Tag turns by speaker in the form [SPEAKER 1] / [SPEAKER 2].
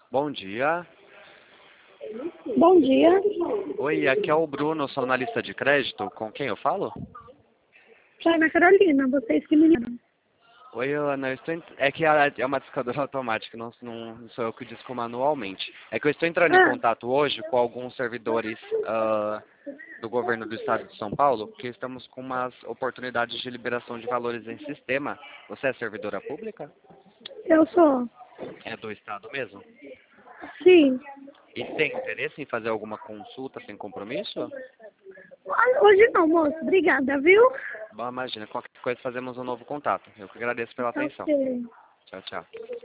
[SPEAKER 1] Bom dia.
[SPEAKER 2] Bom dia.
[SPEAKER 1] Oi, aqui é o Bruno, sou analista de crédito. Com quem eu falo?
[SPEAKER 2] Ana Carolina, vocês que me ligam.
[SPEAKER 1] Oi, Ana, é que é uma discadora automática, não sou eu que disco manualmente. É que eu estou entrando em
[SPEAKER 2] Ah,
[SPEAKER 1] contato hoje com alguns servidores do governo do estado de São Paulo, porque estamos com umas oportunidades de liberação de valores em sistema. Você é servidora pública?
[SPEAKER 2] eu sou.
[SPEAKER 1] É do estado mesmo?
[SPEAKER 2] Sim.
[SPEAKER 1] E tem interesse em fazer alguma consulta sem compromisso?
[SPEAKER 2] Hoje não, moço. Obrigada, viu?
[SPEAKER 1] Bom, imagina, qualquer coisa fazemos um novo contato. Eu que agradeço pela atenção.
[SPEAKER 2] Ok.
[SPEAKER 1] Tchau, tchau.